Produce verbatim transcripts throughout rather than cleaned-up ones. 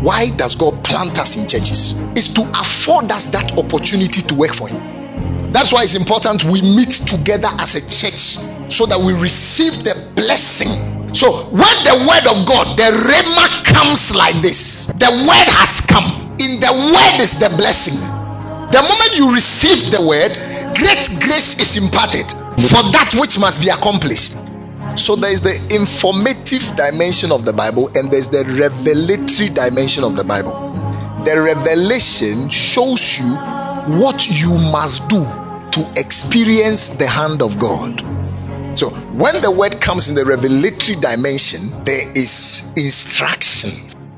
Why does God plant us in churches? It's to afford us that opportunity to work for Him. That's why it's important we meet together as a church so that we receive the blessing. So when the word of God, the rhema, comes like this, the word has come. In the word is the blessing. The moment you receive the word, great grace is imparted for that which must be accomplished. So there is the informative dimension of the Bible and there's the revelatory dimension of the Bible. The revelation shows you what you must do to experience the hand of God. So when the word comes in the revelatory dimension, there is instruction.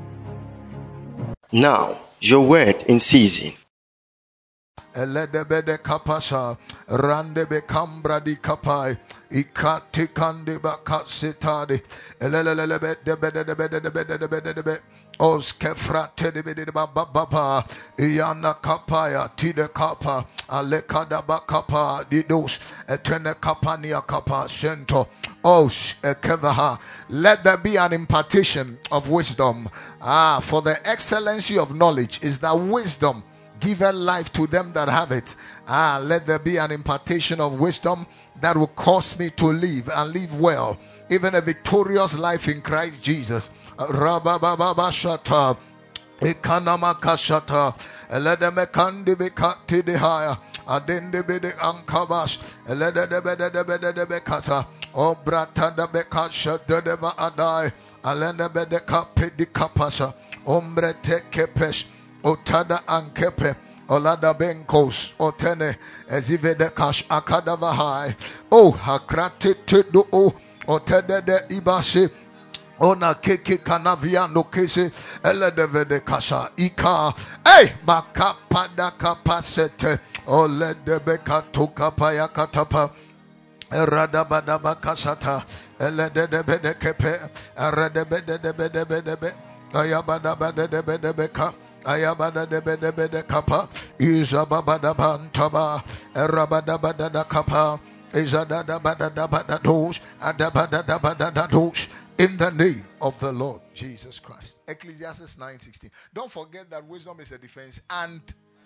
Now, your word in season. Eledebede kapasa randebe kambra di kapai ikati kande bakasitade elelelebe debe debe debe debe debe os kefrate debe debe baba iana kapaya tide kapa alekada bakapa didos etene kapania kapa sento os ekevaha. Let there be an impartation of wisdom. Ah, for the excellency of knowledge is that wisdom giveth life to them that have it. Ah, let there be an impartation of wisdom that will cause me to live and live well, even a victorious life in Christ Jesus. Rabababashata, Ekanamakashata, Eledemekandibekati dehaya, Adendebede ankabash, Eledebedebedebekata, Obratandabekasha dedeva adai, Alenebedekapedikapasa, Ombre tekepesh. Otada ankepe olada benkos otene ezivede kash akadavahai o hakrate tedo o otede de ibase ona keke kanavia no kese eledevede kasha ika eh makapada kapasete olede katoka paya katapa eradabadaba kasata eledebede kepe eradebede ayabadabede ka Ayabada de bede bede kapa, Izababada bantaba, Erabada da kapa, Izada da bada da bada dos, Adabada da bada da dos, in the name of the Lord Jesus Christ. Ecclesiastes nine sixteen. Don't forget that wisdom is a defense, and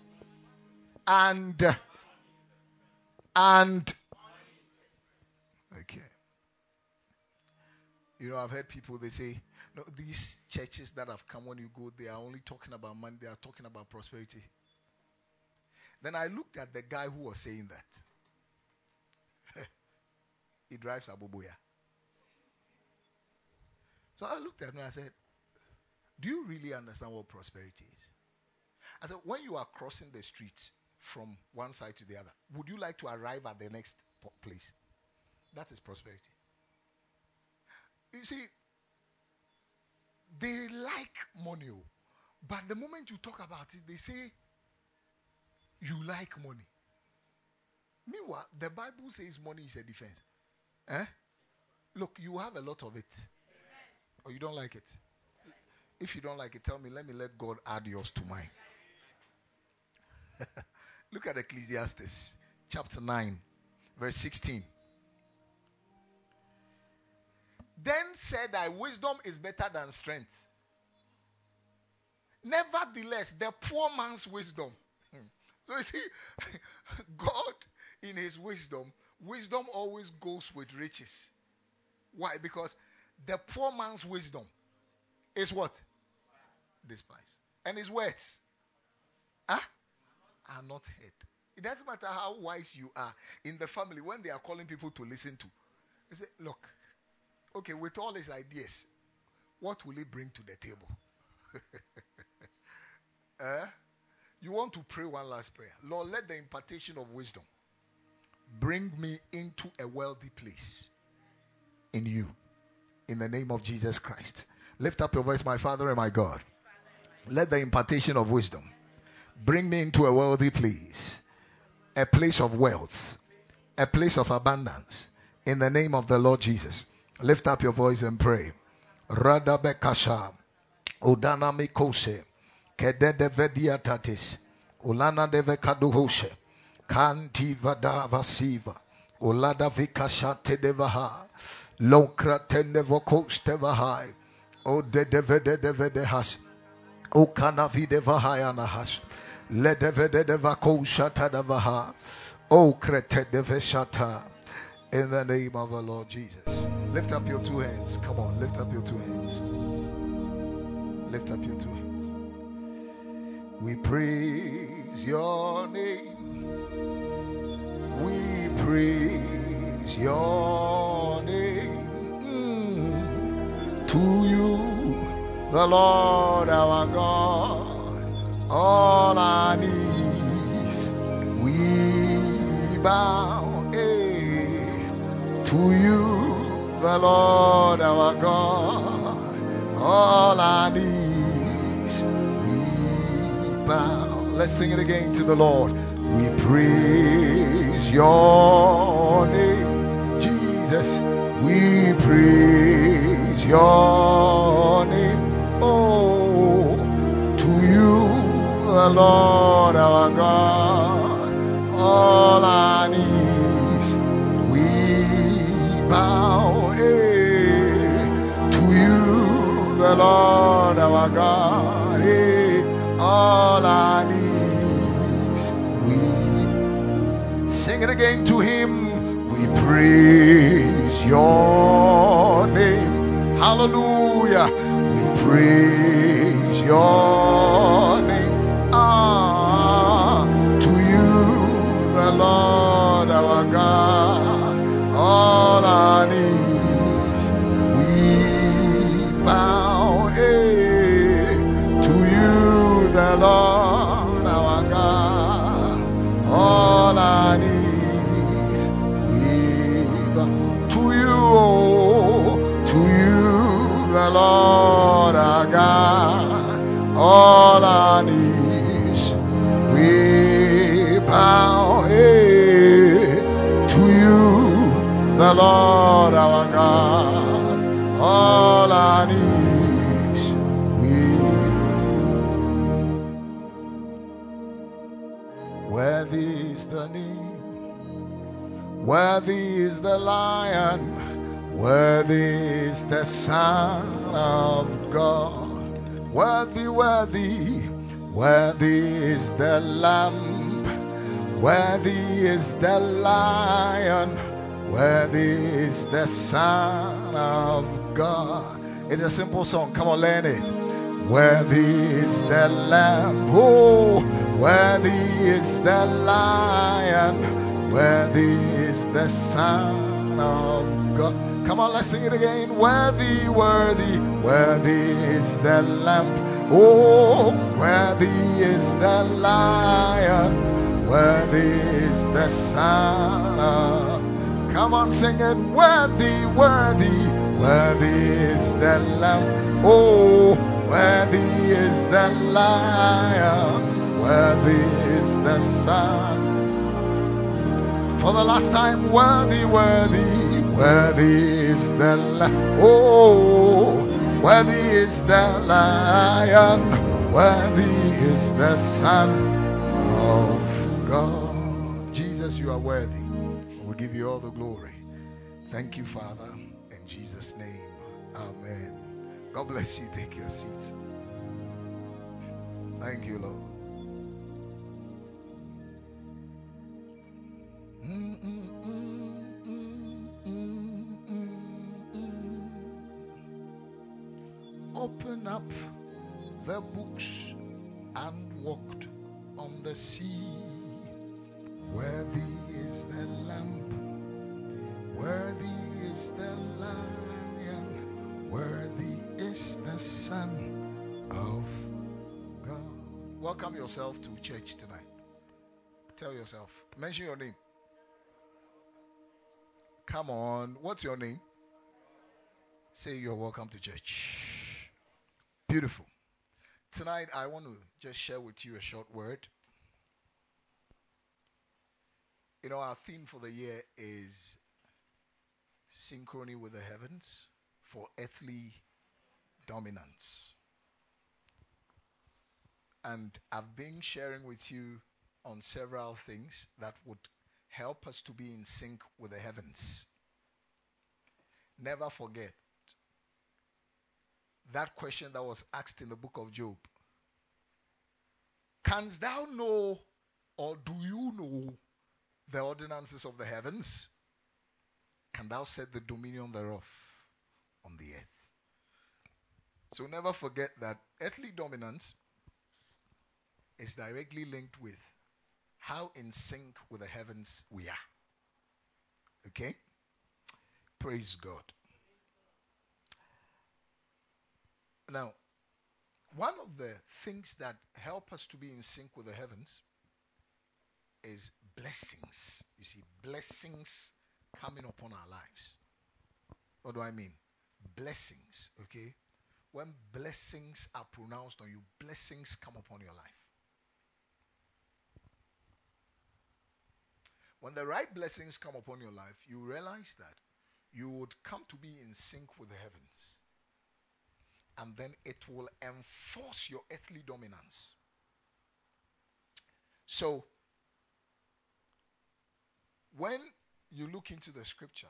and and okay. You know, I've heard people, they say, no, these churches that have come, when you go, they are only talking about money, they are talking about prosperity. Then I looked at the guy who was saying that. He drives a Boboya. So I looked at him and I said, do you really understand what prosperity is? I said, when you are crossing the street from one side to the other, would you like to arrive at the next place? That is prosperity. You see, they like money, but the moment you talk about it, they say you like money. Meanwhile, the Bible says money is a defense. Eh? Look, you have a lot of it. Or you don't like it. If you don't like it, tell me, let me let God add yours to mine. Look at Ecclesiastes chapter nine, verse sixteen. Then said I, wisdom is better than strength. Nevertheless, the poor man's wisdom. So you see, God in his wisdom, wisdom always goes with riches. Why? Because the poor man's wisdom is what? Despised. And his words huh? are not heard. It doesn't matter how wise you are in the family, when they are calling people to listen to, they say, look, okay, with all his ideas, what will he bring to the table? uh, you want to pray one last prayer. Lord, let the impartation of wisdom bring me into a wealthy place in you. In the name of Jesus Christ. Lift up your voice, my Father and my God. Let the impartation of wisdom bring me into a wealthy place. A place of wealth. A place of abundance. In the name of the Lord Jesus. Lift up your voice and pray. Radabekasha, Udana Mikose, Kedede Vediatatis, Ulana Devekaduhoshe, Kanti Vada Vasiva, Ulada Vikasha Tedevaha, Lokra Tendevokos Tevahai, O de Devede Devedehas, O Kanavide Vahayanahash. Ledevede Shata Davaha. O Krete Deveshata. In the name of the Lord Jesus. Lift up your two hands. Come on, lift up your two hands. Lift up your two hands. We praise your name. We praise your name. Mm. To you, the Lord our God, all our knees we bow. To you, the Lord our God, all our knees we bow. Let's sing it again to the Lord. We praise your name, Jesus. We praise your name. Oh, to you, the Lord our God, all our knees bow, eh, to you, the Lord our God, eh, all our needs we sing it again to him. We praise your name, hallelujah. We praise your name, ah, to you, the Lord our God, all our knees we bow, eh, to you, the Lord our God, all our knees we bow, to you, oh, to you, the Lord our God, all our knees we bow, eh, to you, the Lord our God, all our needs we. Worthy is the name, worthy is the Lion, worthy is the Son of God, worthy, worthy, worthy is the Lamb, worthy is the Lion, worthy is the Son of God. It's a simple song. Come on, learn it. Worthy is the Lamb. Oh, worthy is the Lion. Worthy is the Son of God. Come on, let's sing it again. Worthy, worthy, worthy is the Lamb. Oh, worthy is the Lion. Worthy is the Son of. Come on, sing it. Worthy, worthy, worthy is the Lamb. Oh, worthy is the Lion. Worthy is the Son. For the last time, worthy, worthy, worthy is the Lamb. Oh, worthy is the Lion. Worthy is the Son of God. Jesus, you are worthy. We give you all the glory. Thank you, Father. In Jesus' name, amen. God bless you. Take your seats. Thank you, Lord. Mm, mm, mm, mm, mm, mm, mm. Open up the books and walked on the sea. Worthy is the Lamb, worthy is the Lion, worthy is the Son of God. Welcome yourself to church tonight. Tell yourself, mention your name. Come on, what's your name? Say you're welcome to church. Beautiful. Tonight I want to just share with you a short word. You know, our theme for the year is synchrony with the heavens for earthly dominance. And I've been sharing with you on several things that would help us to be in sync with the heavens. Never forget that question that was asked in the book of Job. Canst thou know, or do you know the ordinances of the heavens? Can thou set the dominion thereof on the earth? So never forget that earthly dominance is directly linked with how in sync with the heavens we are. Okay? Praise God. Now, one of the things that help us to be in sync with the heavens is blessings. You see, blessings coming upon our lives. What do I mean? Blessings, okay? When blessings are pronounced on you, blessings come upon your life. When the right blessings come upon your life, you realize that you would come to be in sync with the heavens. And then it will enforce your earthly dominance. So, when you look into the scripture,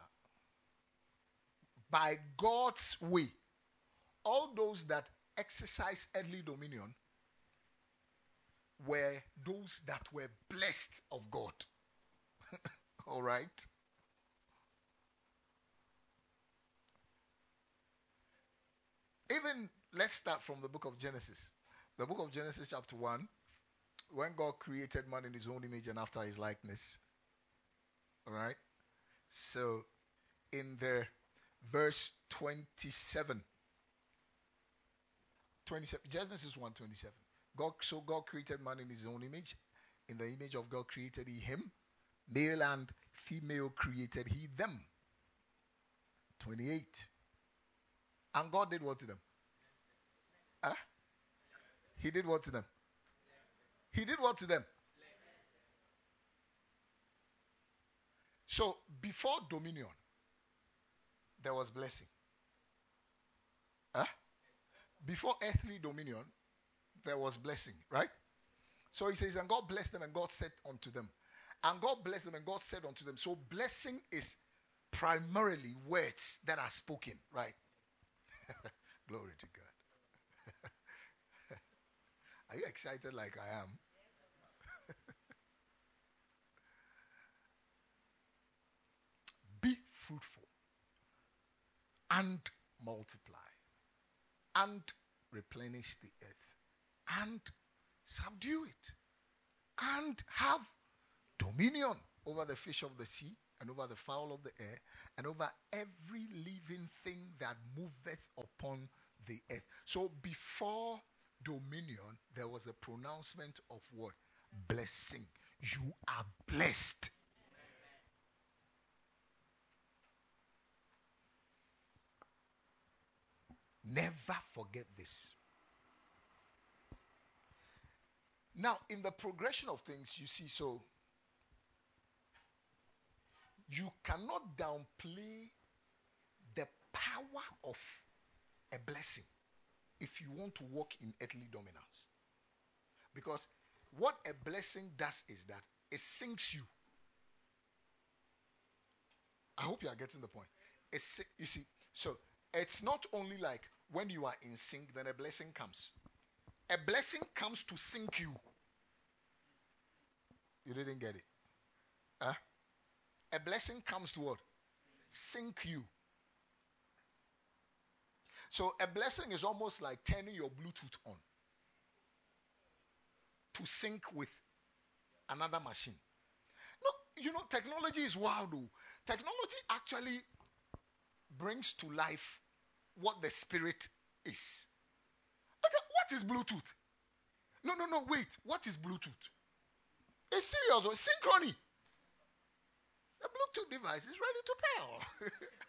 by God's way, all those that exercise earthly dominion were those that were blessed of God. All right? Even, let's start from the book of Genesis. The book of Genesis chapter one, when God created man in his own image and after his likeness. All right? So, in the verse twenty-seven, twenty-seven Genesis one twenty-seven. God, so God created man in his own image. In the image of God created he him. Male and female created he them. twenty-eight. And God did what to them? Huh? He did what to them? He did what to them? So, before dominion, there was blessing. Huh? Before earthly dominion, there was blessing, right? So he says, and God blessed them, and God said unto them. And God blessed them, and God said unto them. So blessing is primarily words that are spoken, right? Glory to God. Are you excited like I am? Be fruitful and multiply and replenish the earth and subdue it and have dominion over the fish of the sea and over the fowl of the air and over every living thing that moveth upon the earth. So before dominion, there was a pronouncement of what? Blessing. You are blessed. Never forget this. Now, in the progression of things, you see, so you cannot downplay the power of a blessing if you want to walk in earthly dominance. Because what a blessing does is that it sinks you. I hope you are getting the point. It's, you see, so it's not only like when you are in sync, then a blessing comes. A blessing comes to sink you. You didn't get it. Huh? A blessing comes to what? Sink you. So a blessing is almost like turning your Bluetooth on to sync with another machine. No, you know, technology is wild though. Technology actually brings to life what the spirit is. Okay, what is Bluetooth? No, no, no, wait. What is Bluetooth? It's serious. It's synchrony. The Bluetooth device is ready to pair.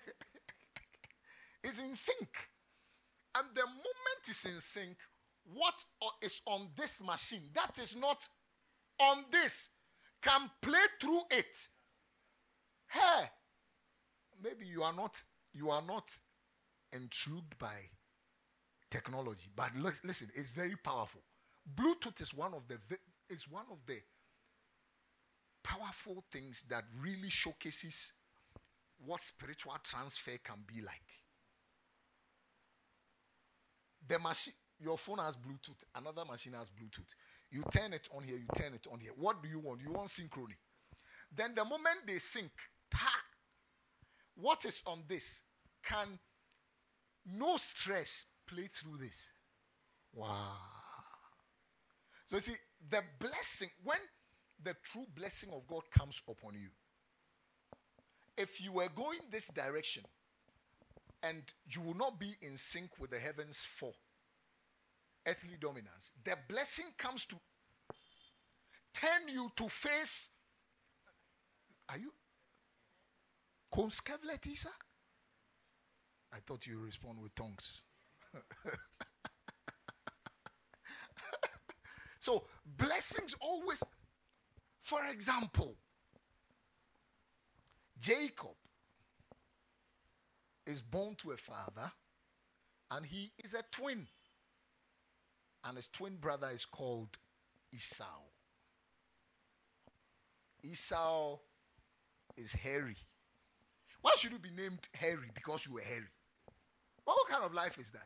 It's in sync. And the moment it's in sync, what is on this machine that is not on this can play through it. Hey, maybe you are not you are not intrigued by technology, but listen, it's very powerful. Bluetooth is one of the is one of the powerful things that really showcases what spiritual transfer can be like. The machine, Your phone has Bluetooth. Another machine has Bluetooth. You turn it on here. You turn it on here. What do you want? You want synchrony. Then the moment they sync, pa, what is on this can no stress play through this. Wow. So you see, the blessing, when the true blessing of God comes upon you, if you were going this direction and you will not be in sync with the heavens for earthly dominance, the blessing comes to turn you to face. Are you Komskevletisa? I thought you would respond with tongues. So blessings always, for example, Jacob is born to a father and he is a twin. And his twin brother is called Esau. Esau is hairy. Why should you be named hairy? Because you were hairy. What kind of life is that?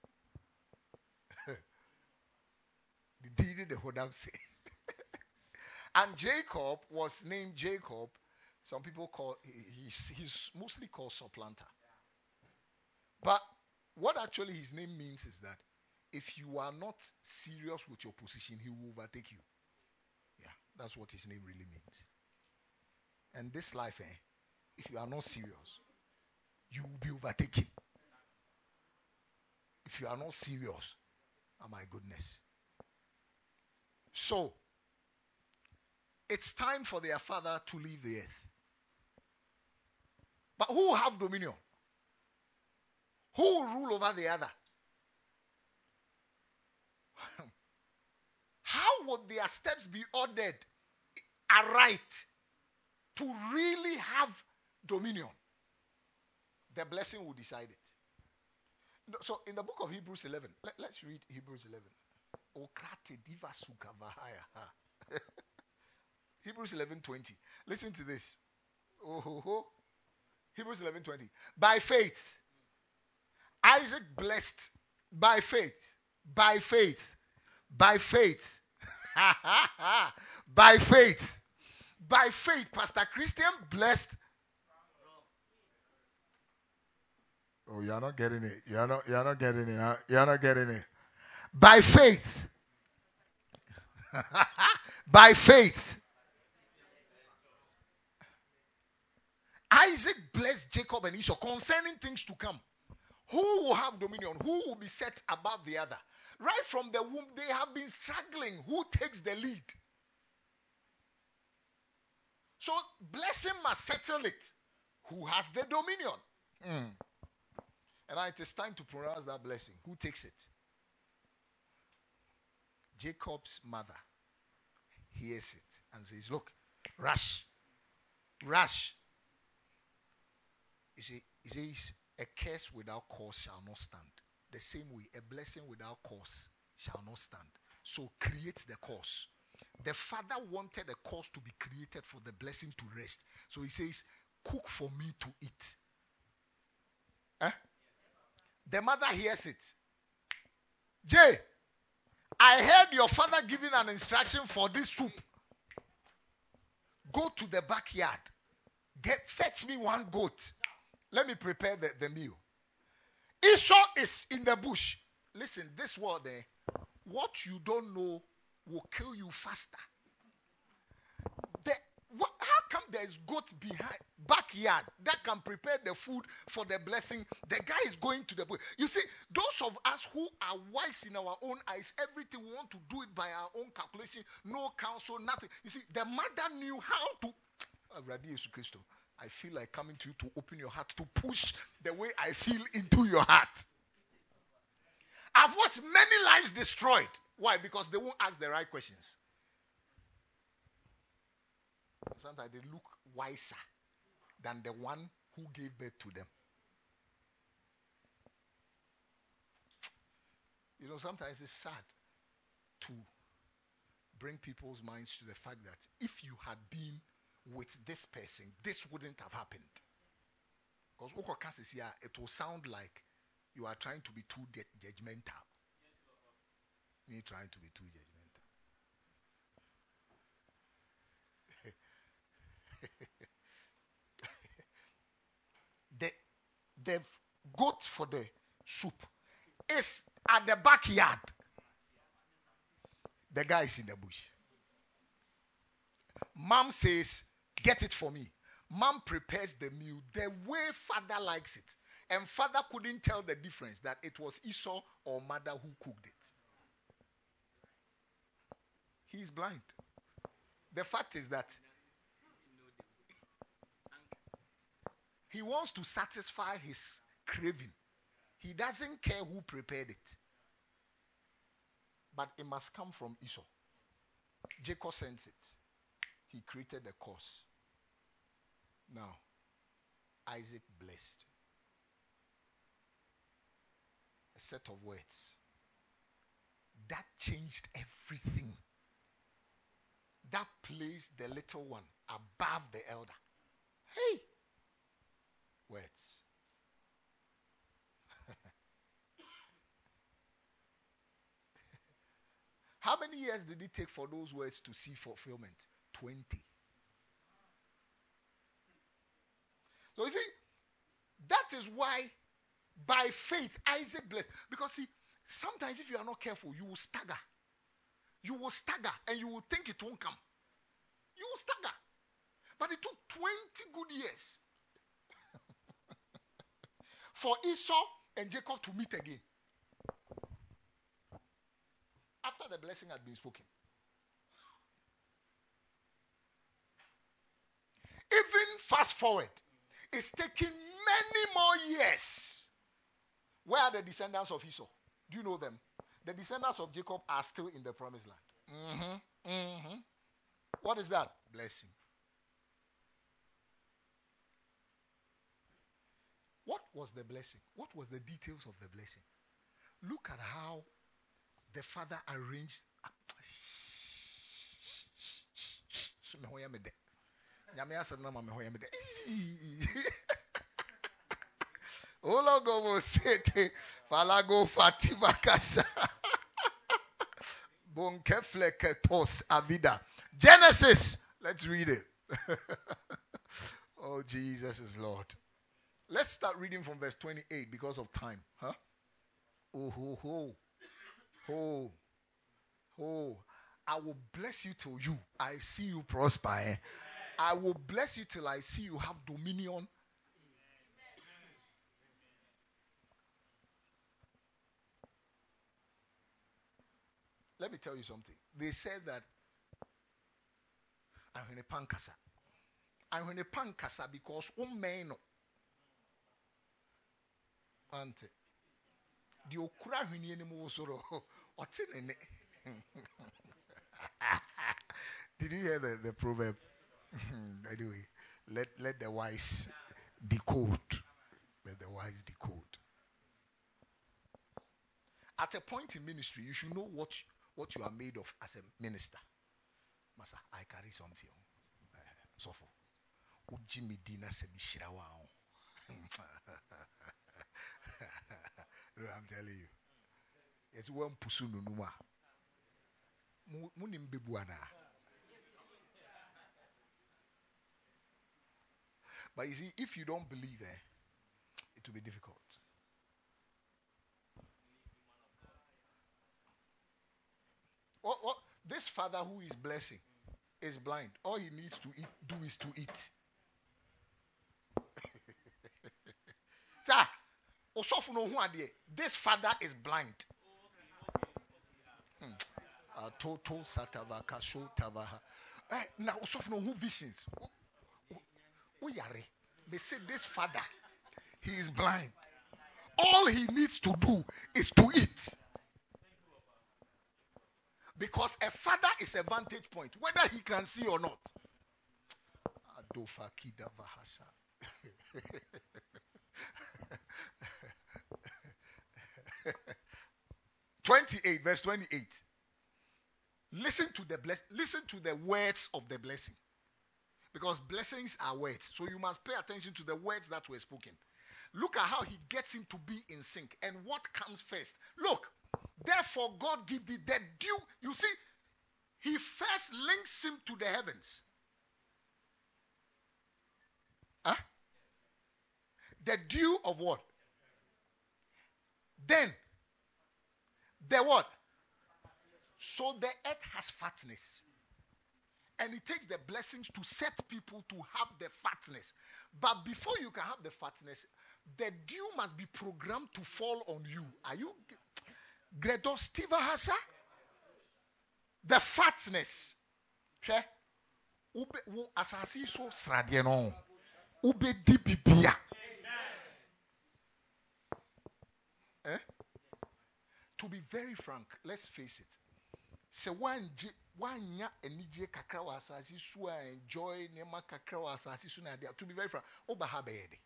The deed the Hodam say. And Jacob was named Jacob. Some people call he's he's mostly called supplanter. But what actually his name means is that if you are not serious with your position, he will overtake you. Yeah, that's what his name really means. And this life, eh, if you are not serious, you will be overtaken. If you are not serious, oh my goodness. So, it's time for their father to leave the earth. But who will have dominion? Who will rule over the other? How would their steps be ordered aright to really have dominion? The blessing will decide it. So in the book of Hebrews eleven, let, let's read Hebrews eleven. Hebrews eleven twenty. Listen to this. Oh, ho, ho. Hebrews eleven twenty. By faith, Isaac blessed by faith, by faith, by faith, by faith, by faith. Pastor Christian blessed. Oh, you are not getting it. You are not. You are not getting it. Huh? You are not getting it. By faith, by faith, Isaac blessed Jacob and Esau concerning things to come. Who will have dominion? Who will be set above the other? Right from the womb, they have been struggling. Who takes the lead? So, blessing must settle it. Who has the dominion? Mm. And now it is time to pronounce that blessing. Who takes it? Jacob's mother hears it and says, look, rush, rush. You see, he says, a curse without cause shall not stand. The same way, a blessing without cause shall not stand. So create the cause. The father wanted a cause to be created for the blessing to rest. So he says, cook for me to eat. Eh? The mother hears it. Jay, I heard your father giving an instruction for this soup. Go to the backyard. Get fetch me one goat. Let me prepare the, the meal. Esau is in the bush. Listen, this word, eh, what you don't know will kill you faster. The, what, how come there is goat behind backyard that can prepare the food for the blessing? The guy is going to the bush. You see, those of us who are wise in our own eyes, everything we want to do it by our own calculation, no counsel, nothing. You see, the mother knew how to. I feel like coming to you to open your heart, to push the way I feel into your heart. I've watched many lives destroyed. Why? Because they won't ask the right questions. Sometimes they look wiser than the one who gave birth to them. You know, sometimes it's sad to bring people's minds to the fact that if you had been with this person, this wouldn't have happened. Because it will sound like you are trying to be too judgmental. Me trying to be too judgmental. the, the goat for the soup is at the backyard. The guy is in the bush. Mom says, get it for me. Mom prepares the meal the way father likes it. And father couldn't tell the difference that it was Esau or mother who cooked it. He's blind. The fact is that he wants to satisfy his craving. He doesn't care who prepared it. But it must come from Esau. Jacob sends it. He created the cause. Now, Isaac blessed. A set of words. That changed everything. That placed the little one above the elder. Hey! Words. How many years did it take for those words to see fulfillment? twenty. So you see, that is why by faith Isaac blessed. Because see, sometimes if you are not careful, you will stagger. You will stagger and you will think it won't come. You will stagger. But it took twenty good years for Esau and Jacob to meet again. After the blessing had been spoken. Even fast forward, it's taking many more years. Where are the descendants of Esau? Do you know them? The descendants of Jacob are still in the promised land. Mm-hmm. Mm-hmm. What is that? Blessing. What was the blessing? What was the details of the blessing? Look at how the father arranged. Ologo sete falago fatima kasa bonkefleketos avida. Genesis. Let's read it. Oh, Jesus is Lord. Let's start reading from verse twenty-eight because of time. Huh? Oh, ho, ho. Oh, oh, I will bless you till you, I see you prosper. Eh? I will bless you till I see you have dominion. Let me tell you something. They said that I'm in a pankasa. I'm in a pankasa because one man, auntie. The okura hwini enimu soro ote nene. Did you hear the, the proverb? Anyway, let let the wise decode. Let the wise decode. At a point in ministry, you should know what what you are made of as a minister. Masa, I carry something. So for Ujimi Dina Semishirawa. I'm telling you. It's one pusunu numa. Munim bebuana. But you see, if you don't believe, eh, it will be difficult. What, what, this father who is blessing is blind. All he needs to eat, do is to eat. Sir, this father is blind. Total satavaka show tavaha. Now, who visions? They say this father, he is blind. All he needs to do is to eat. Because a father is a vantage point, whether he can see or not. twenty-eight, verse twenty-eight. Listen to the bless. Listen to the words of the blessing, because blessings are words. So you must pay attention to the words that were spoken. Look at how he gets him to be in sync, and what comes first. Look, Therefore, God give thee the dew. You see, he first links him to the heavens. Huh? The dew of what? Then, the what? So the earth has fatness. And it takes the blessings to set people to have the fatness. But before you can have the fatness, the dew must be programmed to fall on you. Are you Gredo Steva Hasa? The fatness. Ube wo asasi so sradie no. Ube di bibia. Eh? To be very frank, let's face it. Se one one ya enije kakra wa asasi so enjoy nema kakra wa asasi so na dia. To be very frank, oba ha be yede.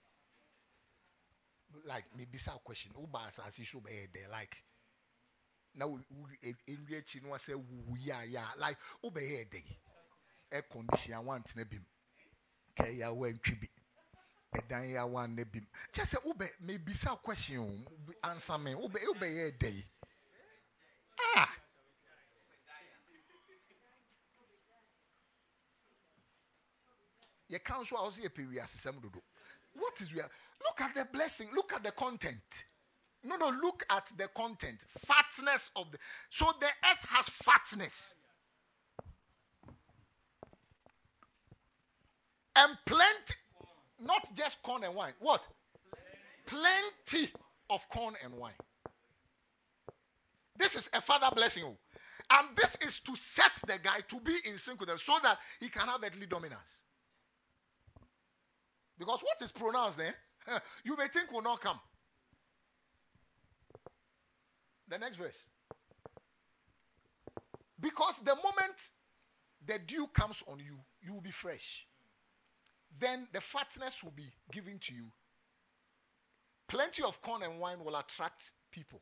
Like maybe some question, oba asasi so be yede like now in reach no say wu ya ya like oba yede. Air condition want na bim. Kay ya wantwi bi. Edan ya wan na bim. Just say oba maybe some question answer me. Oba oba yede. Ah. You can't show us a period. What is real? Look at the blessing. Look at the content. No, no, look at the content. Fatness of the. So the earth has fatness. And plenty, not just corn and wine. What? Plenty of corn and wine. This is a father blessing. And this is to set the guy to be in sync with them so that he can have earthly dominance. Because what is pronounced there, you may think will not come. The next verse. Because the moment the dew comes on you, you will be fresh. Then the fatness will be given to you. Plenty of corn and wine will attract people.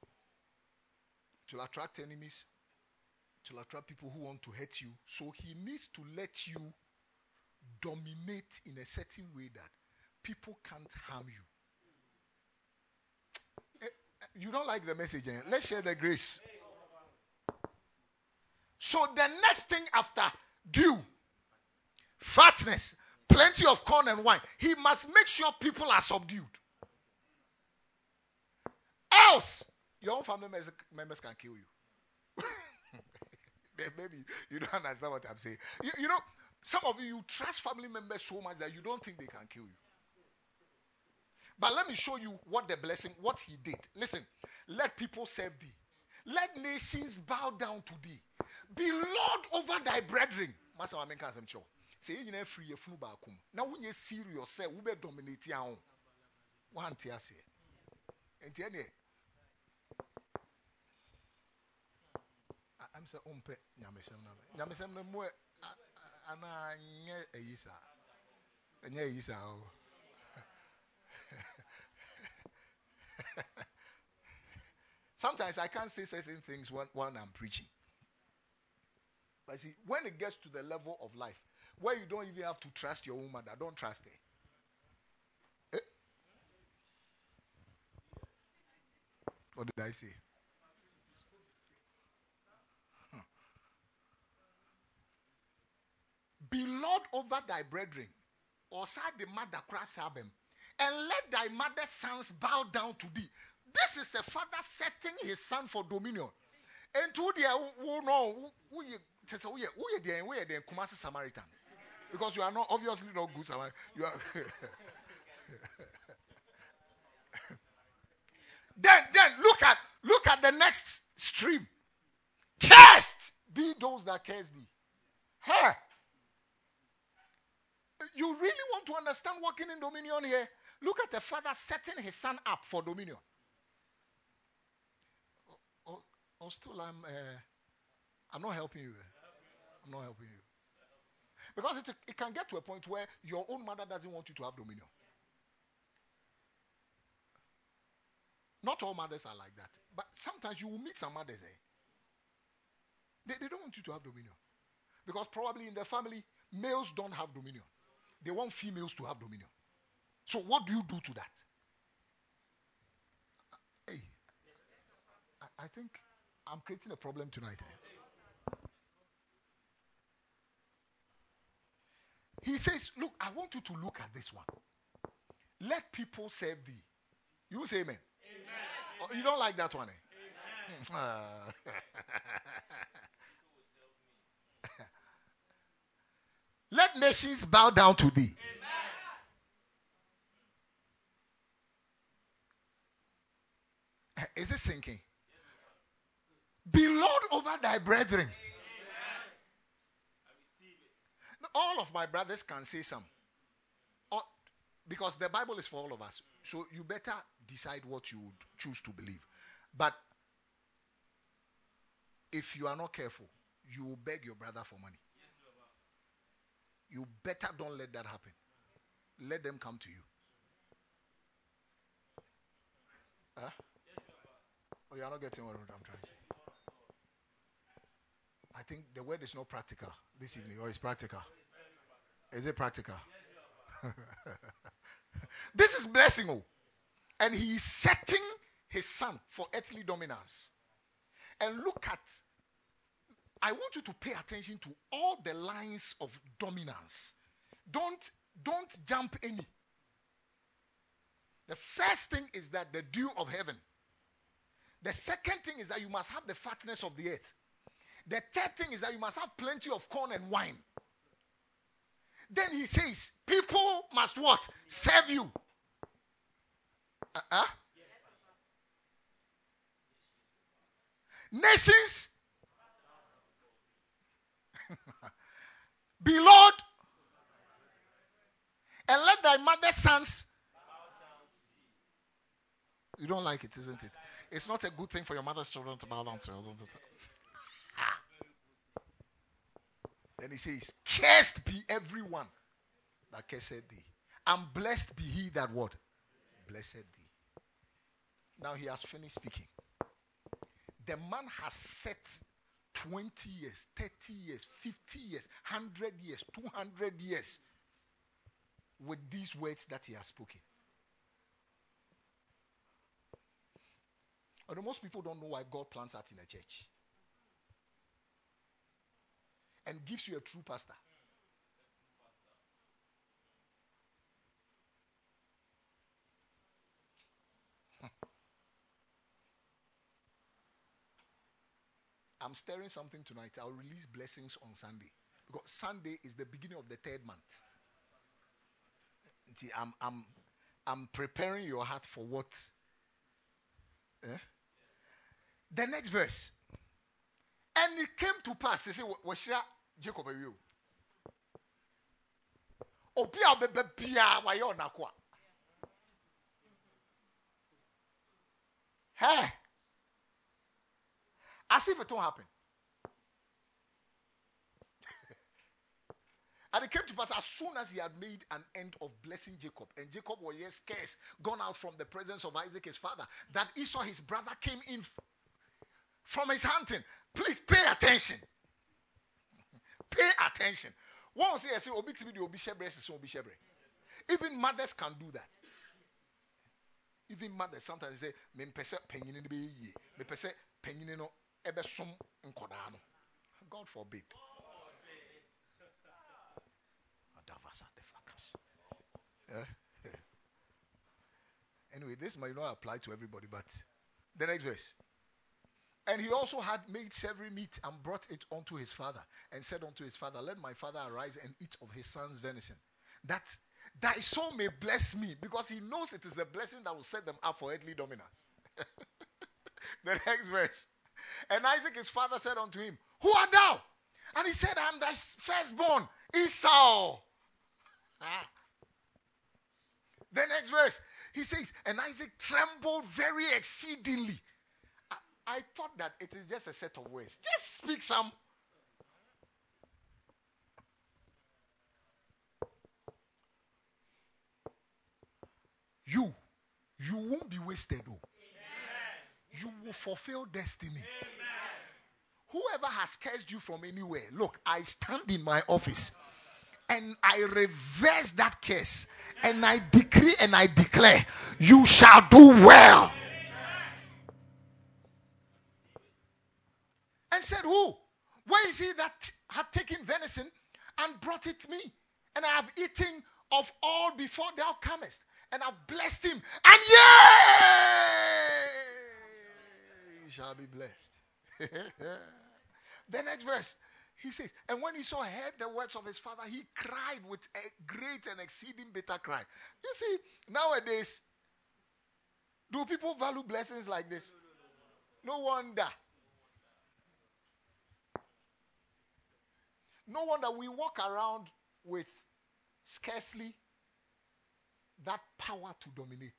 It will attract enemies. It will attract people who want to hurt you. So he needs to let you dominate in a certain way that people can't harm you. You don't like the message, eh? Let's share the grace. So the next thing after dew, fatness, plenty of corn and wine, he must make sure people are subdued. Else, your own family members, members can kill you. Maybe you don't understand what I'm saying. You, you know, some of you, you trust family members so much that you don't think they can kill you. But let me show you what the blessing, what he did. Listen, let people serve thee. Let nations bow down to thee. Be Lord over thy brethren. Master Amen can show. Say you never free a flu bakum. Now when you serious, say we be dominate your own. One tia say. And tiene. I'm say umpe nyamesem na. Nyamesem na mo ana nye eyisa. Nye eyisa o. Sometimes I can't say certain things when, when I'm preaching. But see, when it gets to the level of life where you don't even have to trust your own mother, don't trust her. Eh? What did I say? Huh. Be Lord over thy brethren, or say the mother cross them, and let thy mother's sons bow down to thee. This is a father setting his son for dominion. And to the who know who you who you the who you the Kumasi Samaritan, because you are not obviously not good Samaritan. You are. then then look at look at the next stream. Cursed be those that curse thee. Hey, you really want to understand walking in dominion here? Look at the father setting his son up for dominion. Oh, oh still, I'm. Uh, I'm not helping you. I'm not helping you because it, it can get to a point where your own mother doesn't want you to have dominion. Not all mothers are like that, but sometimes you will meet some mothers. Eh? They, they don't want you to have dominion because probably in their family, males don't have dominion. They want females to have dominion. So what do you do to that? Hey, I, I think I'm creating a problem tonight. Eh? He says, look, I want you to look at this one. Let people serve thee. You say amen. Amen. Oh, you don't like that one, eh? Let nations bow down to thee. Amen. Is it sinking? Be Lord over thy brethren. Now, all of my brothers can say some. Or, because the Bible is for all of us. So you better decide what you would choose to believe. But if you are not careful, you will beg your brother for money. You better don't let that happen. Let them come to you. Huh? Oh, you are not getting what I'm trying to say. I think the word is not practical this evening, or it's practical. Is it practical? This is blessing. Oh. And he is setting his son for earthly dominance. And look at, I want you to pay attention to all the lines of dominance. Don't, don't jump any. The first thing is that the dew of heaven. The second thing is that you must have the fatness of the earth. The third thing is that you must have plenty of corn and wine. Then he says, people must what? Serve you. Uh-uh. Nations. Be Lord. And let thy mother's sons. You don't like it, isn't it? It's not a good thing for your mother's children to bow down to, isn't it? Then he says, cursed be everyone that cursed thee, and blessed be he that what? Blessed thee. Now he has finished speaking. The man has set twenty years, thirty years, fifty years, one hundred years, two hundred years with these words that he has spoken. Although most people don't know why God plants that in a church and gives you a true pastor. I'm stirring something tonight. I'll release blessings on Sunday. Because Sunday is the beginning of the third month. See, I'm, I'm, I'm preparing your heart for what? Eh? The next verse. And it came to pass. They say, Washira Jacob you. Obia bebe bia wayo nakwa. Hey. As if it won't happen. And it came to pass as soon as he had made an end of blessing Jacob, and Jacob was yet scarce gone out from the presence of Isaac his father, that Esau his brother came in f- from his hunting. Please pay attention. Pay attention. One will say, I say, Obi T V, the Obi Shebre, so Obi Shebre. Even mothers can do that. Even mothers sometimes say, "Me pese penyin ni be ye, me pese penyin no ebe som nkoda no." God forbid. Yeah. Anyway, this might not apply to everybody, but the next verse. And he also had made savory meat and brought it unto his father, and said unto his father, Let my father arise and eat of his son's venison, that thy soul may bless me, because he knows it is the blessing that will set them up for earthly dominance. The next verse. And Isaac his father said unto him, Who art thou? And he said, I am thy firstborn, Esau. Ah. The next verse. He says, and Isaac trembled very exceedingly. I, I thought that it is just a set of words. Just speak some. You, you won't be wasted though. Amen. You will fulfill destiny. Amen. Whoever has cursed you from anywhere, look, I stand in my office and I reverse that curse, and I decree and I declare, you shall do well. and said, who? Where is he that had taken venison and brought it me? And I have eaten of all before thou comest, and I've blessed him. And yea, he shall be blessed. The next verse, he says, and when Esau heard the words of his father, he cried with a great and exceeding bitter cry. You see, nowadays, do people value blessings like this? No wonder. No wonder we walk around with scarcely that power to dominate.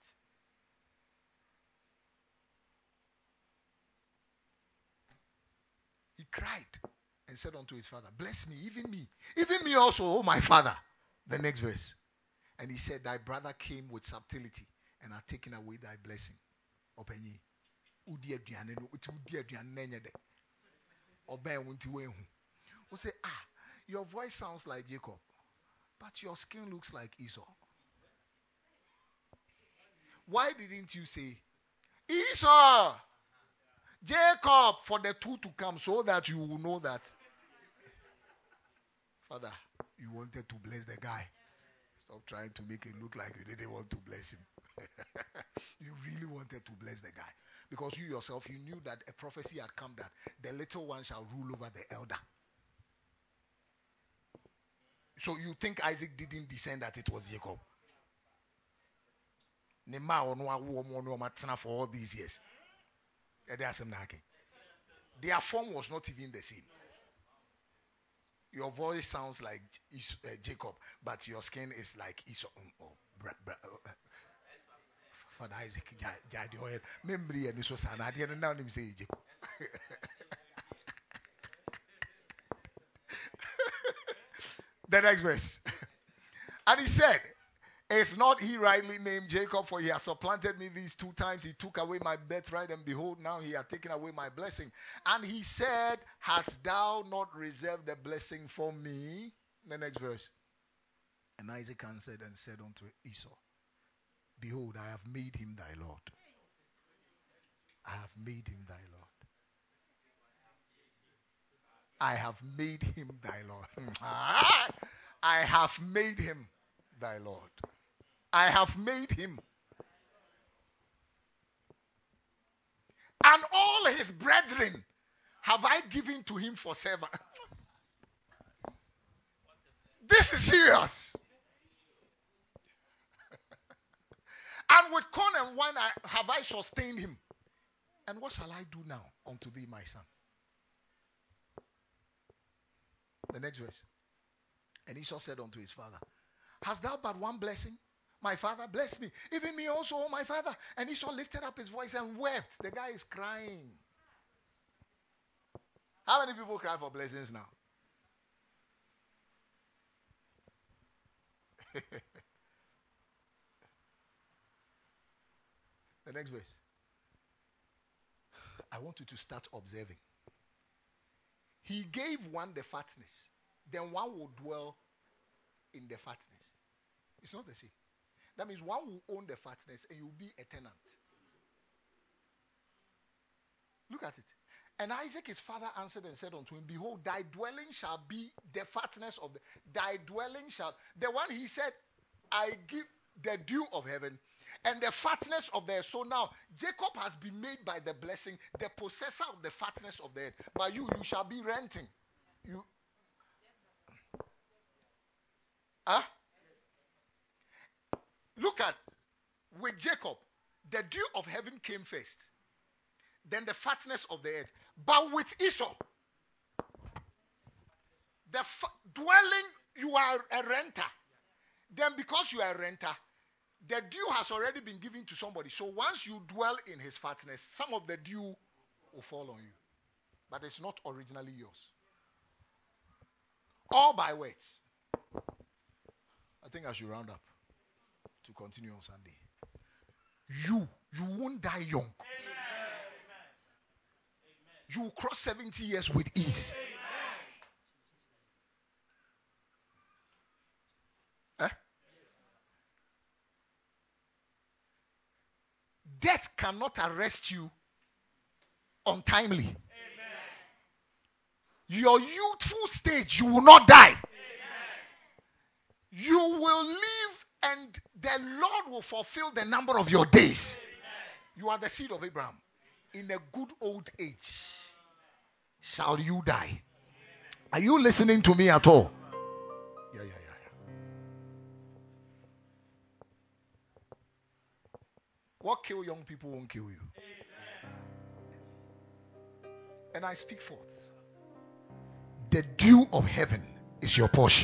He cried and said unto his father, bless me, even me, even me also, oh my father. The next verse. And he said, thy brother came with subtlety and hath taken away thy blessing. Openye. Udi aduane no, uti udi aduane na nyede. Oben wunti wehu. We say, ah, your voice sounds like Jacob, but your skin looks like Esau. Why didn't you say, Esau, Jacob, for the two to come, so that you will know that, Father, you wanted to bless the guy. Stop trying to make it look like you didn't want to bless him. You really wanted to bless the guy. Because you yourself, you knew that a prophecy had come that the little one shall rule over the elder. So you think Isaac didn't discern that it was Jacob? For all these years. Their form was not even the same. Your voice sounds like uh, Jacob, but your skin is like Esau. Oh, bra, bra, uh, Father Isaac, jadi oil. Memory and so sana. I didn't know him say Jacob. The next verse. And he said, is not he rightly named Jacob, for he has supplanted me these two times. He took away my birthright, and behold, now he hath taken away my blessing. And he said, hast thou not reserved the blessing for me? The next verse. And Isaac answered and said unto Esau, behold, I have made him thy Lord. I have made him thy Lord. I have made him thy Lord. I have made him thy Lord. I have made him. And all his brethren have I given to him for servant. This is serious. And with corn and wine I, have I sustained him. And what shall I do now unto thee, my son? The next verse. And Esau said unto his father, hast thou but one blessing? My father, bless me. Even me also, oh my father. And Esau lifted up his voice and wept. The guy is crying. How many people cry for blessings now? The next verse. I want you to start observing. He gave one the fatness, then one will dwell in the fatness. It's not the same. That means one will own the fatness and you'll be a tenant. Look at it. And Isaac his father answered and said unto him, behold, thy dwelling shall be the fatness of the, thy dwelling shall, the one he said, I give the dew of heaven and the fatness of the earth. So now, Jacob has been made by the blessing, the possessor of the fatness of the earth. But you, you shall be renting. You, huh? Look at, with Jacob, the dew of heaven came first. Then the fatness of the earth. But with Esau, the fa- dwelling, you are a renter. Then because you are a renter, the dew has already been given to somebody. So once you dwell in his fatness, some of the dew will fall on you. But it's not originally yours. All by words. I think I should round up to continue on Sunday. You, you won't die young. You will cross seventy years with ease. Eh? Death cannot arrest you untimely. Amen. Your youthful stage, you will not die. You will live, and the Lord will fulfill the number of your days. You are the seed of Abraham. In a good old age shall you die. Are you listening to me at all? Yeah, yeah, yeah, yeah. What kill young people won't kill you. And I speak forth. The dew of heaven is your portion.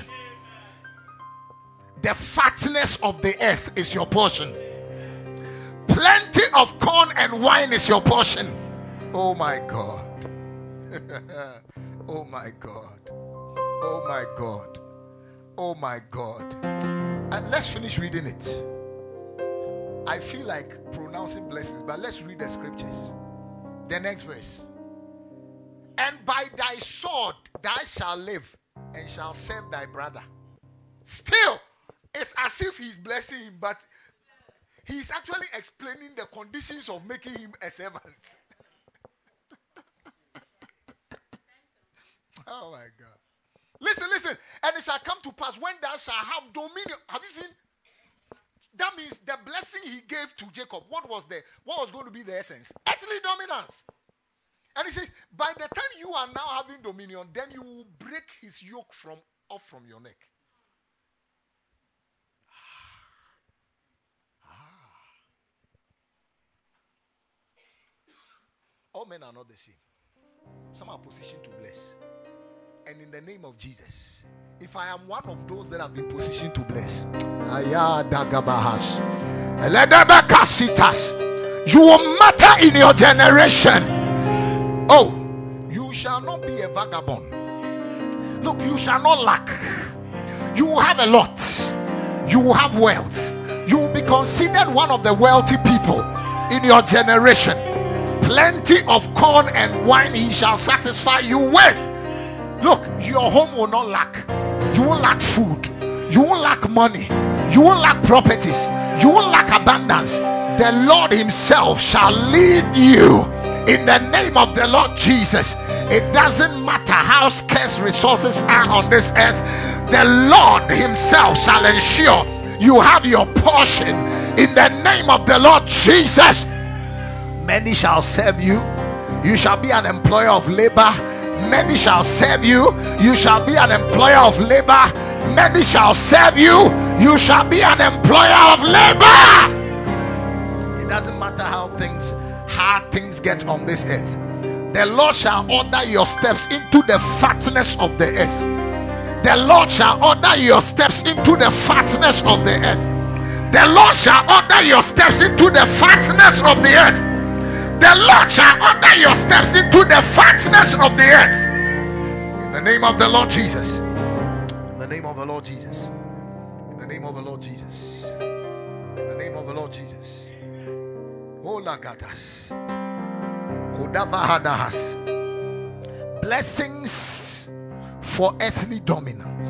The fatness of the earth is your portion. Plenty of corn and wine is your portion. Oh my God. Oh my God. Oh my God. Oh my God. And let's finish reading it. I feel like pronouncing blessings, but let's read the scriptures. The next verse. And by thy sword thou shalt live, and shalt serve thy brother. Still, it's as if he's blessing him, but he's actually explaining the conditions of making him a servant. Oh my God. Listen, listen. And it shall come to pass when thou shalt have dominion. Have you seen? That means the blessing he gave to Jacob. What was the what was going to be the essence? Earthly dominance. And he says, by the time you are now having dominion, then you will break his yoke from off from your neck. All men are not the same. Some are positioned to bless. And in the name of Jesus, if I am one of those that have been positioned to bless, you will matter in your generation. Oh, you shall not be a vagabond. Look, you shall not lack. You will have a lot. You will have wealth. You will be considered one of the wealthy people in your generation. Plenty of corn and wine he shall satisfy you with. Look, your home will not lack. You won't lack food. You won't lack money. You won't lack properties. You won't lack abundance. The Lord himself shall lead you in the name of the Lord Jesus. It doesn't matter how scarce resources are on this earth. The Lord himself shall ensure you have your portion in the name of the Lord Jesus. Many shall serve you. You shall be an employer of labor. Many shall serve you. You shall be an employer of labor. Many shall serve you. You shall be an employer of labor. It doesn't matter how things hard things get on this earth. The Lord shall order your steps into the fatness of the earth. The Lord shall order your steps into the fatness of the earth. The Lord shall order your steps into the fatness of the earth. The Lord shall order your steps into the fatness of the earth. In the name of the Lord Jesus. In the name of the Lord Jesus. In the name of the Lord Jesus. In the name of the Lord Jesus. Olagatas. Kodavahadahas. Blessings for earthly dominance.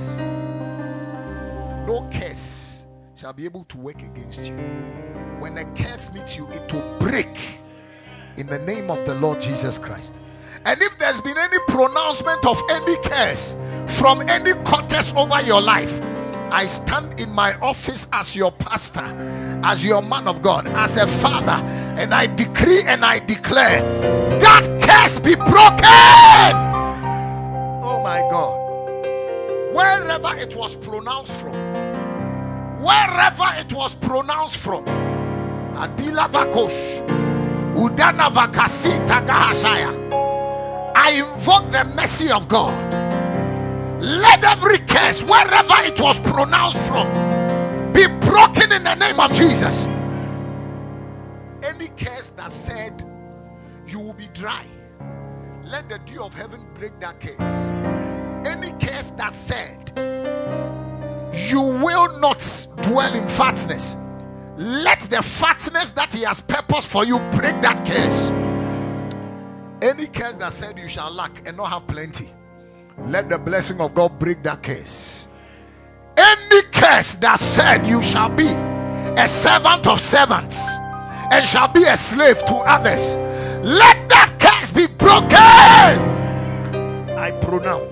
No curse shall be able to work against you. When a curse meets you, it will break in the name of the Lord Jesus Christ. And if there's been any pronouncement of any curse from any courtess over your life, I stand in my office as your pastor, as your man of God, as a father, and I decree and I declare that curse be broken. Oh my God. Wherever it was pronounced from, wherever it was pronounced from, Adila Vakosh, Udana Vakasita Gahashaya, I invoke the mercy of God. Let every curse, wherever it was pronounced from, be broken in the name of Jesus. Any curse that said you will be dry, let the dew of heaven break that curse. Any curse that said you will not dwell in fatness, let the fatness that he has purposed for you break that curse. Any curse that said you shall lack and not have plenty, let the blessing of God break that curse. Any curse that said you shall be a servant of servants and shall be a slave to others, let that curse be broken. I pronounce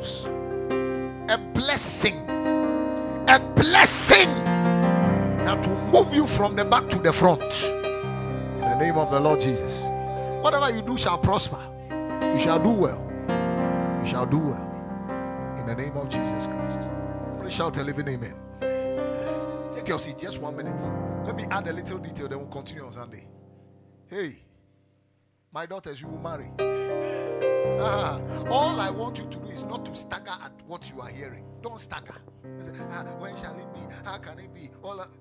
house. A blessing. A blessing that will move you from the back to the front. In the name of the Lord Jesus. Whatever you do shall prosper. You shall do well. You shall do well. In the name of Jesus Christ. I'm going to shout a living amen. Take your seat. Just one minute. Let me add a little detail. Then we'll continue on Sunday. Hey, my daughters, you will marry. Ah, all I want you to do is not to stagger at what you are hearing. Don't stagger. Say, ah, when shall it be? How can it be? All that.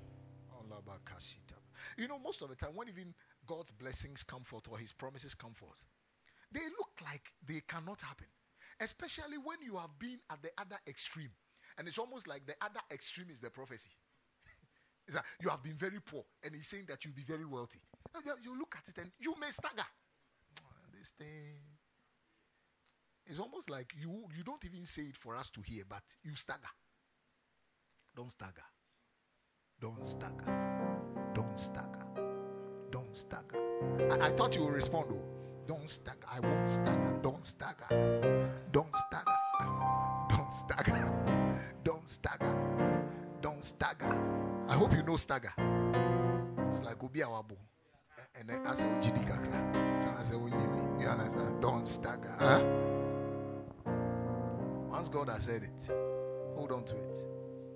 You know, most of the time, when even God's blessings come forth or his promises come forth, they look like they cannot happen. Especially when you have been at the other extreme. And it's almost like the other extreme is the prophecy. It's like you have been very poor, and he's saying that you'll be very wealthy. You, you look at it and you may stagger. This thing. It's almost like you, you don't even say it for us to hear, but you stagger. Don't stagger. Don't stagger. Don't stagger. Don't stagger. I, I thought you would respond though. Don't stagger. I won't stagger. Don't stagger. Don't stagger. Don't stagger. Don't stagger. Don't stagger. I hope you know stagger. It's like Obi Awabo. And then I say Ojidi Kakra. I say Ojimi. You understand? Don't stagger. Huh? Once God has said it, hold on to it.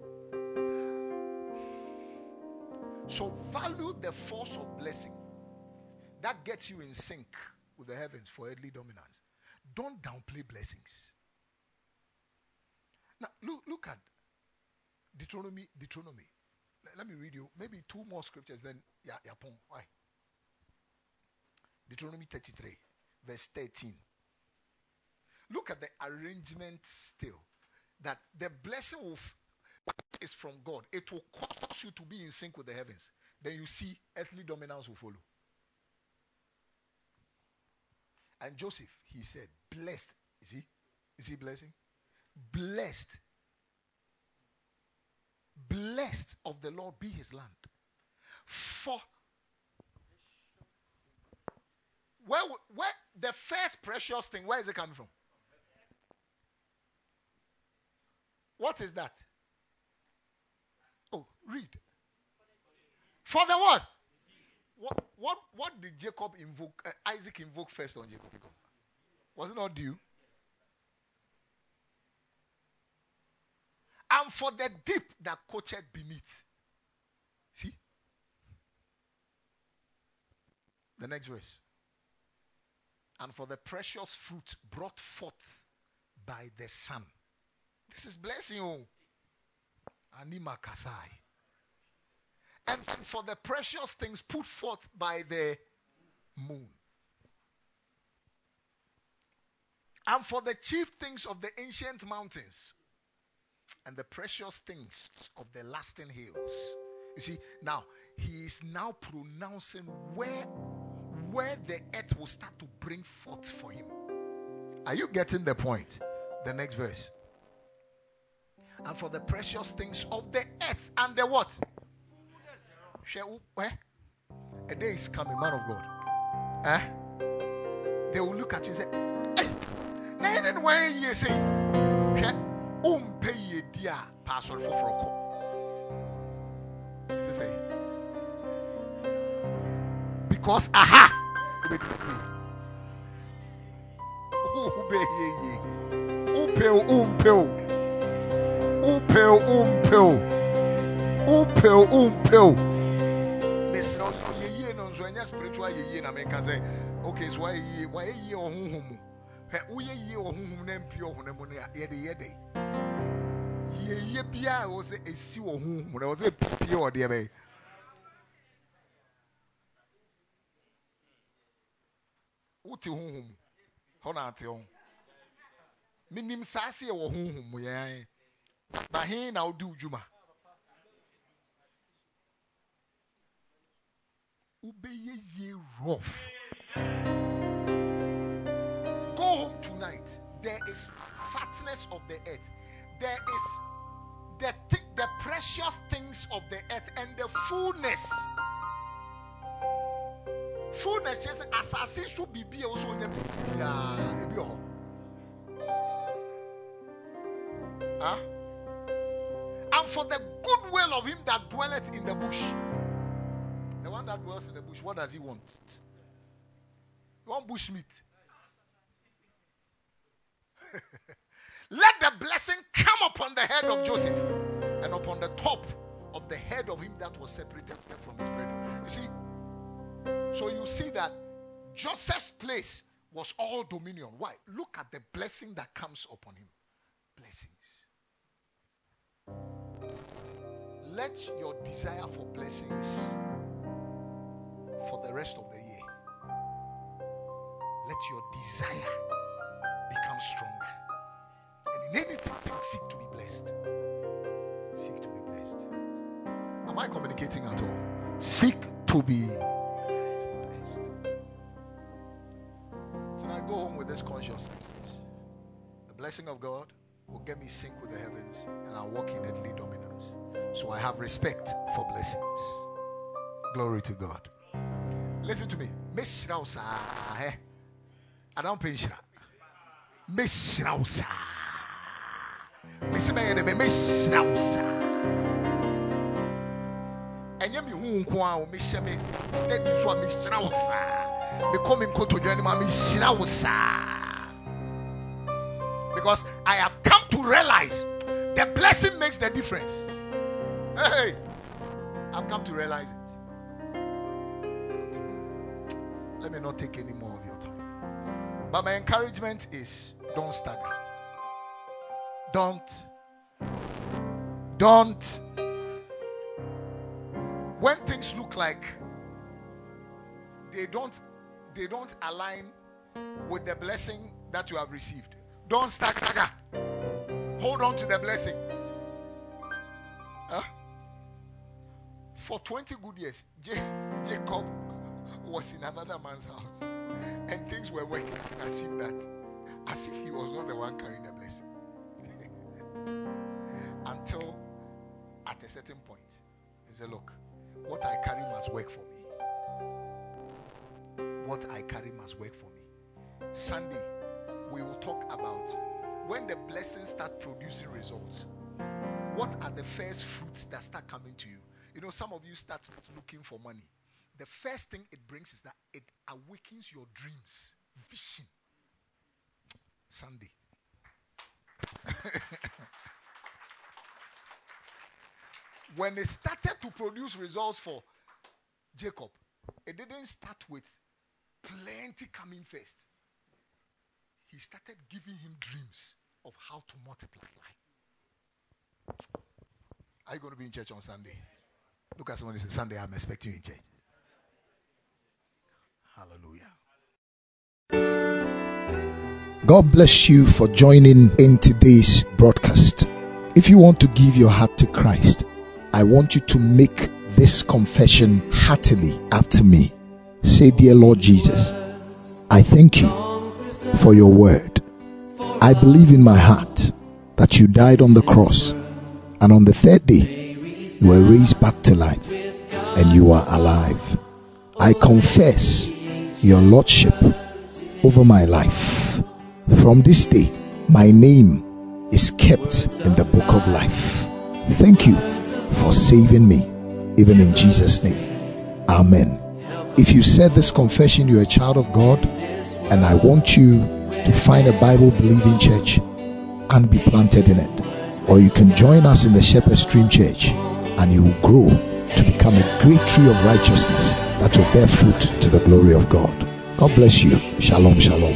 So value the force of blessing that gets you in sync with the heavens for earthly dominance. Don't downplay blessings. Now look, look at Deuteronomy. Deuteronomy. Let, let me read you maybe two more scriptures. Then yeah, Yapon. Why? Deuteronomy thirty-three, verse thirteen. Look at the arrangement still. That the blessing will f- is from God. It will cause you to be in sync with the heavens. Then you see earthly dominance will follow. And Joseph, he said, blessed. Is he? Is he blessing? Blessed. Blessed of the Lord be his land. For where, where the first precious thing, where is it coming from? What is that? Oh, read. For the what? What what what did Jacob invoke? Uh, Isaac invoke first on Jacob? Was it not due? And for the deep that coached beneath. See? The next verse. And for the precious fruit brought forth by the sun. This is blessing you. Anima Kasai. And for the precious things put forth by the moon. And for the chief things of the ancient mountains. And the precious things of the lasting hills. You see, now, he is now pronouncing where, where the earth will start to bring forth for him. Are you getting the point? The next verse. And for the precious things of the earth and the what? Where? A day is coming, man of God. Eh? They will look at you and say, hey, then why you say, um pay ye dear password for froko. This is it. Because aha! Upel umpel. Upel umpel. Upel umpel. Mesro ye no so anya spiritual ye na me can say okay so why ye why ye ohunhum. He uye ye ohunhum na mpi ohunemu na ye de ye de. Ye ye bia wo se esi ohunhum na wo se pie o de be. Uti ohunhum. Ho na ate on. Minim saase ye ohunhum ye. Ba hin na odi udwuma. Ubeye ye rough. Go home tonight. There is fatness of the earth. There is the th- the precious things of the earth and the fullness. Fullness just as I say so be be also Huh? And for the good will of him that dwelleth in the bush. The one that dwells in the bush, what does he want? He wants bush meat. Let the blessing come upon the head of Joseph and upon the top of the head of him that was separated from his brethren. You see, so you see that Joseph's place was all dominion. Why? Look at the blessing that comes upon him. Blessings. Let your desire for blessings for the rest of the year, let your desire become stronger. And in anything, seek to be blessed. Seek to be blessed. Am I communicating at all? Seek to be, to be blessed. So now I go home with this consciousness. The blessing of God will get me sync with the heavens, and I'll walk in earthly dominance. So I have respect for blessings. Glory to God. Listen to me. I don't pay shra. Miss Rausa. Miss Mary, Miss Rausa. And you who go, Miss Shame, steady to a Miss Rausa. Becoming Koto Janima, Miss Rausa. Because I have come to realize the blessing makes the difference. Hey, I've come to realize it. Let me not take any more of your time. But my encouragement is don't stagger. Don't. Don't. When things look like they don't they don't align with the blessing that you have received, don't stagger. Hold on to the blessing. Huh? For twenty good years, J- Jacob was in another man's house, and things were working as if that, as if he was not the one carrying the blessing. Until at a certain point, he said, "Look, what I carry must work for me. What I carry must work for me." Sunday, we will talk about when the blessings start producing results. What are the first fruits that start coming to you? You know, some of you start looking for money. The first thing it brings is that it awakens your dreams, vision. Sunday. When it started to produce results for Jacob, it didn't start with plenty coming first. He started giving him dreams of how to multiply life. Are you going to be in church on Sunday? Look at someone and say, Sunday, I'm expecting you in church. Hallelujah. God bless you for joining in today's broadcast. If you want to give your heart to Christ, I want you to make this confession heartily after me. Say, Dear Lord Jesus, I thank you for your word. I believe in my heart that you died on the cross, and on the third day you were raised back to life, and you are alive. I confess your lordship over my life. From this day, my name is kept in the book of life. Thank you for saving me, even in Jesus' name. Amen. If you said this confession, you're a child of God, and I want you to find a Bible-believing church and be planted in it. Or you can join us in the Shepherd Stream Church, and you will grow to become a great tree of righteousness that will bear fruit to the glory of God. God bless you. Shalom, shalom.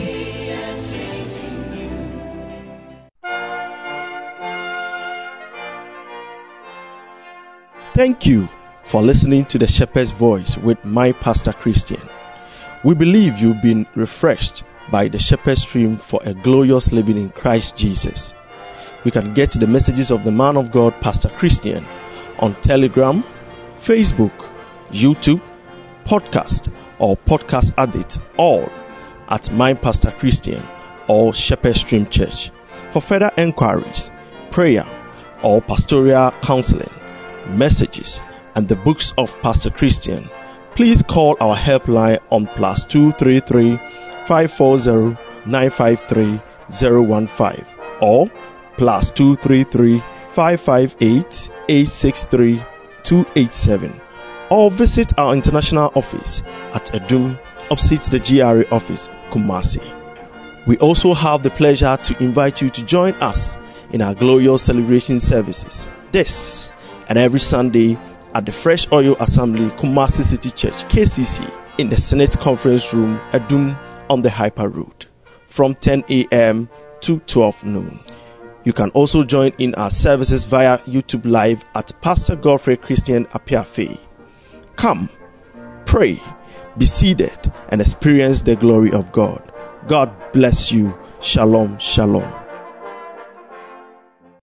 Thank you for listening to the Shepherd's Voice with my Pastor Christian. We believe you've been refreshed by the Shepherd Stream for a glorious living in Christ Jesus. You can get the messages of the man of God, Pastor Christian, on Telegram, Facebook, YouTube, podcast, or podcast addict, all at My Pastor Christian or Shepherd Stream Church. For further enquiries, prayer, or pastoral counseling, messages, and the books of Pastor Christian, please call our helpline on plus two three three, five four zero, nine five three, zero one five or plus two three three, five five eight, eight six three, two eight seven, or visit our international office at Edum, opposite the G R A office, Kumasi. We also have the pleasure to invite you to join us in our glorious celebration services this and every Sunday at the Fresh Oil Assembly, Kumasi City Church, K C C, in the Senate Conference Room, Edum, on the Hyper Road, from ten a.m. to twelve noon. You can also join in our services via YouTube Live at Pastor Godfrey Christian Apiafe. Come, pray, be seated, and experience the glory of God. God bless you. Shalom, shalom.